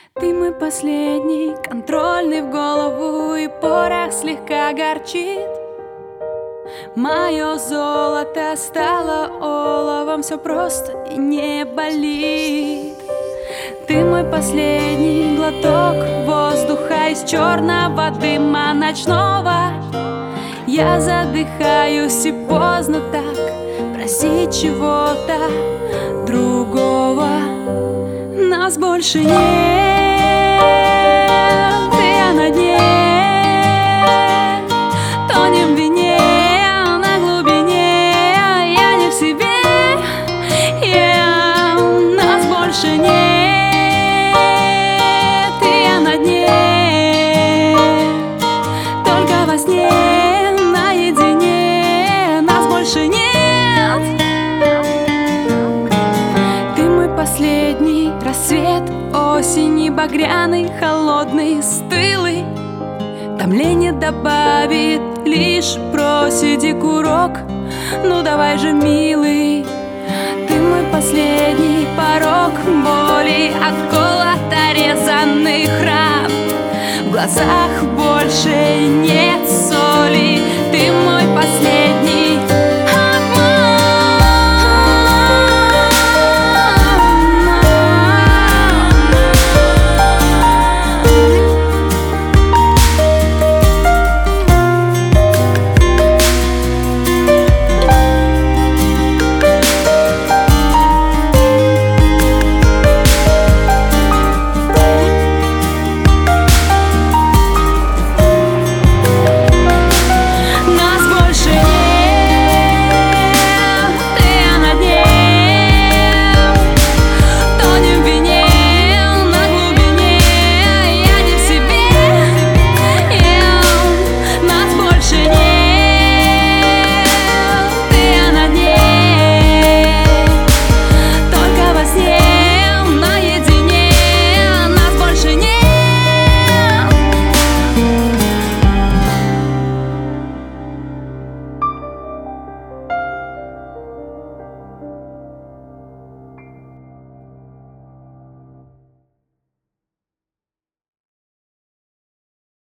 Ты мой последний, контрольный в голову, и порох слегка горчит. Мое золото стало оловом, все просто и не болит. Ты мой последний глоток воздуха из черного дыма ночного. Я задыхаюсь, и поздно так просить чего-то другого. Нас больше нет, и я на дне, тонем в вине, на глубине, я не в себе. Нас больше нет, и я на дне, только во сне, наедине, нас больше нет. Ты мой последний рассвет осени, багряный, холодный, стылый. Томление добавит, лишь просиди курок. Ну давай же, милый, ты мой последний порог боли, от голода резанный храм. В глазах больше нет